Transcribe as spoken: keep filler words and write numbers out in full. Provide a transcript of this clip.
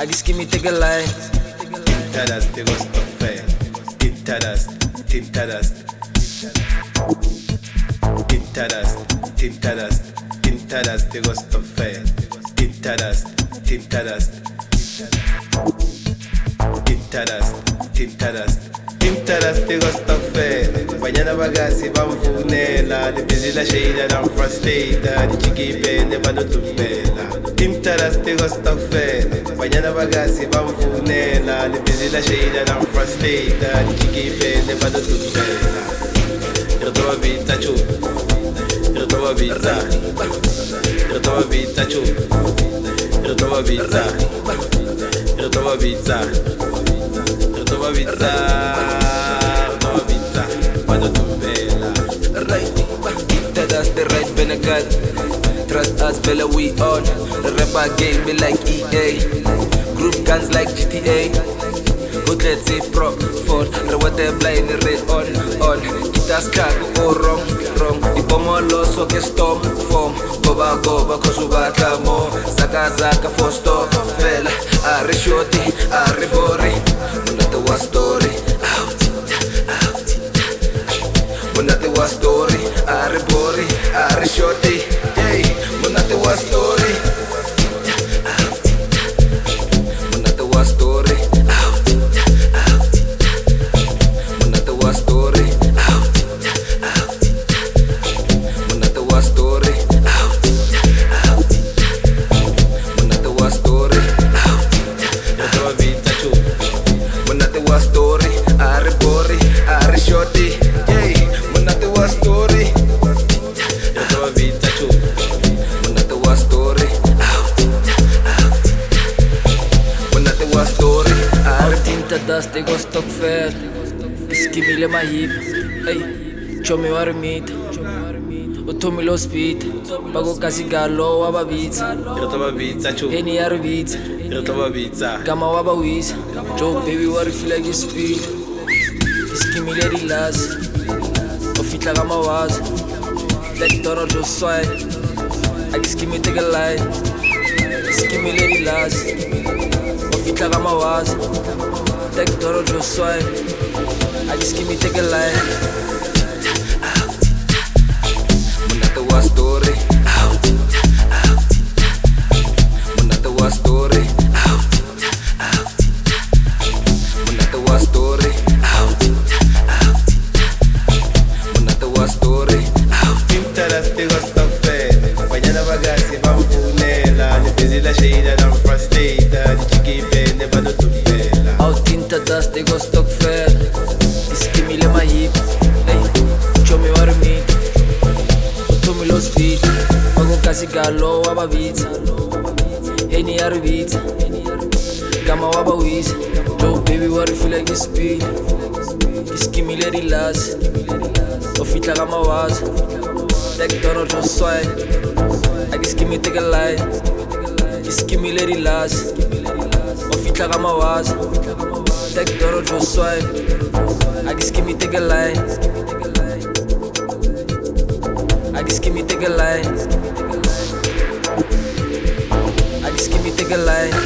Akiskimi take a line. Tintadas, te gosto fe. Tintadas, tintadas. Tintadas, tintadas, tintadas, te gosto fe. Tintadas, tintadas. Tintadas, tintadas. Tintadas, te gosto fe. Banyana bagasi bamfunela. Libizila sheila nam frustata. Dichikipe ne badotupela. Tintadas, te gosto fe. Banyana bagasi bamfunela. Libizila sheila nam frustata. Dichikipe ne badotupela. Irtoba vita chu. Irtoba vita. Irtoba vita chu. Irtoba vita. Irtoba vita. Irtoba vita. Irtoba vita. Badotupela. Right, that's the right Benegal. Trust us, fella, we on. The rapper game be like E A. Group guns like G T A. Good let's say prop for the water blind red on on. Itas kago go wrong wrong. Ipomo loso ke storm form. Goba goba kosubaka mo. Zaka zaka for stop fella. Are shorty, are bori. Munate wa story. Out out. Munate wa story. Are bori, are shorty. Hey, munate wa story. Munate wa story. Tintadas, te gosto fer. Iskimile ma hip. Hey, chomi warmita. Utomi lo speed. Bago kasi galo waba beats. Irtoba vita chu. Heni yar beats. Irtoba vita. Kama waba wis. Joe baby war feel like you speed. Iskimile relax. Ofitla kama was. Like toro jo swag. Akiskimi take a line. Iskimile relax. Ofitla kama was. Take toro jo swag. Akiskimi take a line. Munate wa story. Out out. Munate wa story. Out out. Munate wa story. Out out. Munate wa story. Out. Tintadas, te gosto fe. Banyana bagasi bamfunela. Libizila sheila nam frustata. Dichikipe ne badotupela. Out tintadas, te gosto fer. Iskimile ma hip. Hey, chomi warmita. Utomi lo speed. Bago kasi galo waba beats. Heni yar beats. Kama waba wis. Joe baby war feel like you speed. Iskimile relax. Ofitla kama was. Like toro jo swag. Akiskimi take a line. Iskimile relax. Ofitla kama was. Like toro jo swag. Akiskimi take a line. Akiskimi take a line. Akiskimi take a line.